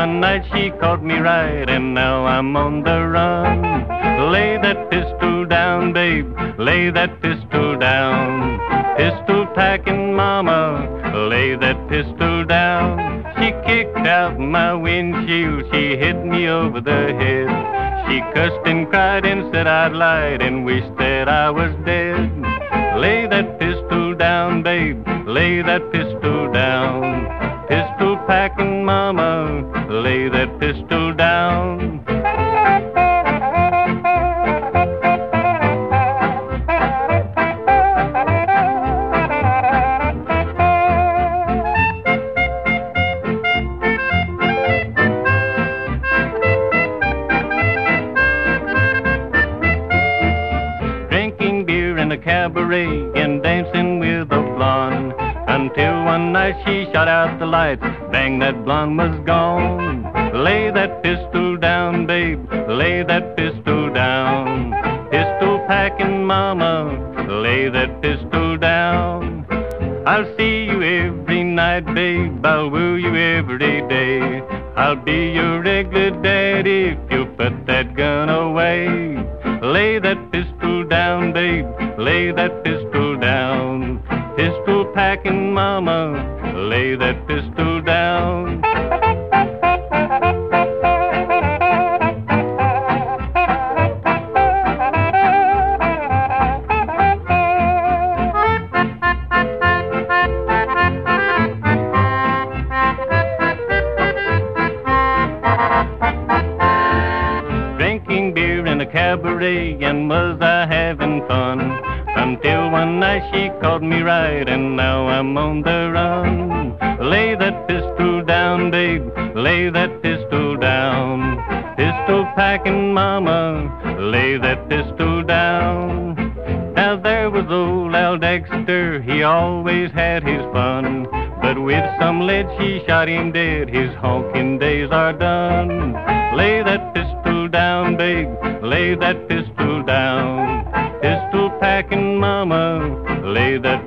one night she caught me right, and now I'm on the run. Lay that pistol down, babe, lay that pistol down. Pistol packing mama, lay that pistol down. She kicked out my windshield, she hit me over the head. She cussed and cried and said I'd lied and wished that I was dead. Lay that pistol down, babe, lay that pistol down. Pistol packing mama, lay that pistol down. Drinking beer in a cabaret and dancing with a blonde, until one night she shot out the lights, bang, that blonde was gone. Lay that pistol down, babe, lay that pistol down. Pistol packing mama, lay that pistol down. I'll see you every night, babe, I'll woo you every day. I'll be your regular daddy if you put that gun away. Lay that pistol down, babe, lay that pistol down. Pistol packing mama, lay that pistol down. Drinking beer in a cabaret, and was I having fun, until one night she caught me right, and now I'm on the run. Lay that pistol down, babe, lay that pistol down. Pistol packing mama, lay that pistol down. Now there was old Al Dexter, he always had his fun, but with some lead she shot him dead, his honking days are done. Lay that pistol down, babe, lay that pistol down. Pistol packing mama, lay that